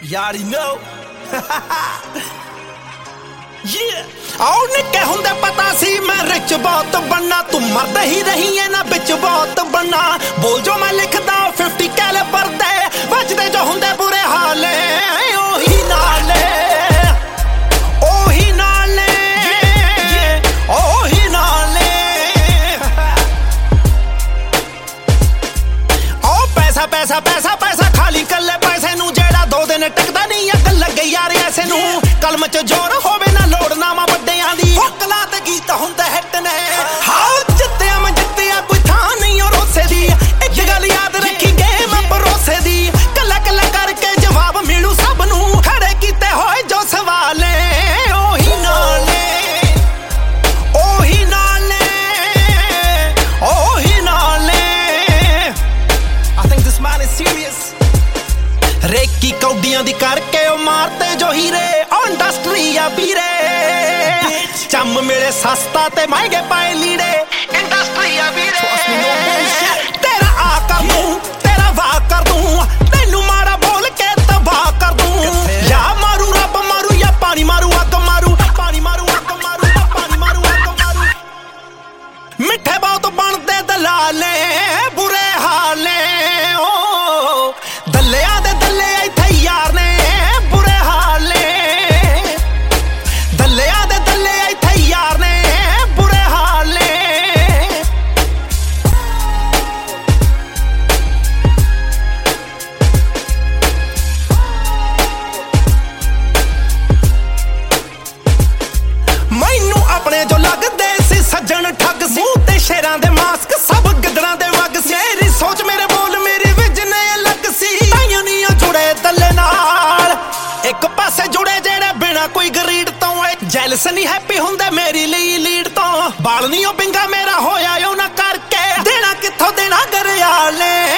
You already know. ਆਉ ਨਿੱਕੇ ਹੁੰਦੇ ਪਤਾ ਸੀ ਮੈਂ ਰਿਚ ਬਹੁਤ ਬਣਨਾ ਤੂੰ ਮਰਦ ਹੀ ਰਹੀ ਐ ਨਾ ਵਿੱਚ ਬਹੁਤ ਬਣਨਾ ਬੋਲ ਜੋ ਮੈਂ ਲਿਖਦਾ 50 ਕੈਲੀਬਰ ਦੇ ਵੱਜਦੇ ਜੋ ਹੁੰਦੇ ਬੁਰੇ ਹਾਲੇ ਉਹੀ ਨਾਲੇ ਉਹੀ ਨਾਲੇ ਉਹੀ ਨਾਲੇ ਉਹ ਪੈਸਾ ਪੈਸਾ ਪੈਸਾ ਪੈਸਾ ਖਾਲੀ ਕੱਲੇ ਪੈਸੇ ਨੂੰ ਜਿਹੜਾ 2 ਦਿਨ ਟਿਕਦਾ ਨਹੀਂ ਅੱਗ ਲੱਗੇ ਯਾਰ ਐਸੇ ਨੂੰ ਕਲਮ ਚ ਜ਼ੋਰ ਹੋਵੇ ਨਾ ਲੋੜ ਨਾ ਮਾ ਵੱਡਿਆਂ ਦੀ ਹੁਕਲਾਂ ਤੇ ਗੀਤ ਹੁੰਦੇ ਹਿੱਟ ਨੇ ਹਾਂ ਜਿੱਤਿਆ ਮੈਂ ਜਿੱਤਿਆ ਕੋਈ ਥਾਂ ਨਹੀਂ ਔਰ ਉਸੇ ਦੀ ਇੱਕ ਗੱਲ ਯਾਦ ਰੱਖੀ ਗੇਮ ਭਰੋਸੇ ਦੀ ਕੱਲਾ ਕੱਲਾ ਕਰਕੇ ਜਵਾਬ ਮਿਲੂ ਸਭ ਨੂੰ ਖੜੇ ਕੀਤੇ ਹੋਏ ਜੋ ਸਵਾਲੇ ਉਹੀ ਨਾਲੇ ਉਹੀ ਨਾਲੇ ਉਹੀ ਨਾਲੇ I think this man is serious recce ਕੌਡੀਆਂ ਦੀ ਕਰਕੇ ਉਹ ਮਾਰਤੇ ਜੋ ਹੀਰੇ ਇੰਡਸਟਰੀ ਆ ਵੀਰੇ ਚੰਮ ਮਿਲੇ ਸਸਤਾ ਤੇ ਮਹਿੰਗੇ ਪਾਏ ਲੀੜੇ ਇੰਡਸਟਰੀ ਆ ਵੀਰੇ ਤੇਰਾ ਆ ਕਰ ਦੂੰ ਤੇਰਾ ਵਾਹ ਕਰ ਦੂੰ ਤੈਨੂੰ ਮਾਰਾ ਬੋਲ ਕੇ ਤਬਾਹ ਕਰ ਦੂੰ ਯਾ ਮਾਰੂ ਰੱਬ ਮਾਰੂ ਯਾ ਪਾਣੀ ਮਾਰੂ ਅੱਗ ਮਾਰੂ ਪਾਣੀ ਮਾਰੂ ਅੱਗ ਮਾਰੂ ਪਾਣੀ ਮਾਰੂ ਅੱਗ ਮਾਰੂ ਮਿੱਠੇ ਬਹੁਤ ਬਣਦੇ ਦਲਾਲੇ ਬੁਰੇ ਹਾਲੇ ਓ ਦੱਲਿਆਂ ਦੇ ਦੱਲੇ ਇੱਥੇ ਯਾਰ ਨੇ ਬੁਰੇ ਹਾਲੇ ਦੱਲਿਆਂ ਦੇ ਦੱਲੇ ਇੱਥੇ ਯਾਰ ਨੇ ਬੁਰੇ ਹਾਲੇ ਮੈਨੂੰ ਆਪਣੇ ਜੋ ਲੱਗਦੇ ਸੀ ਸੱਜਣ ਠੱਗ ਸੀ ਮੂੰਹ ਤੇ ਸ਼ੇਰਾਂ ਦੇ ਮਾਸਕ ਸਭ ਗਿੱਦੜਾਂ ਦੇ ਵਗ ਸੀ ਮੇਰੀ ਸੋਚ ਮੇਰੇ ਬੋਲ ਮੇਰੀ ਵਿਜਨ ਅਲੱਗ ਸੀ ਤਾਈਆਂ ਨੀ ਜੁੜੇ ਦੱਲੇ ਨਾਲ ਇੱਕ ਪਾਸੇ ਜੁੜੇ ਜਿਹੜੇ ਬਿਨਾ ਕੋਈ ਗਰੀਡ ਤੋਂ ਜੈਲਸ ਨਹੀਂ ਹੈਪੀ ਹੁੰਦੇ ਮੇਰੀ ਲਈ ਲੀਡ ਤੋਂ ਬਾਲ ਨਹੀਂ ਉਹ ਬਿੰਗਾ ਮੇਰਾ ਹੋਇਆ ਉਹ ਨਾ ਕਰਕੇ ਦੇਣਾ ਕਿੱਥੋਂ ਦੇਣਾ ਗਰਿਆਲੇ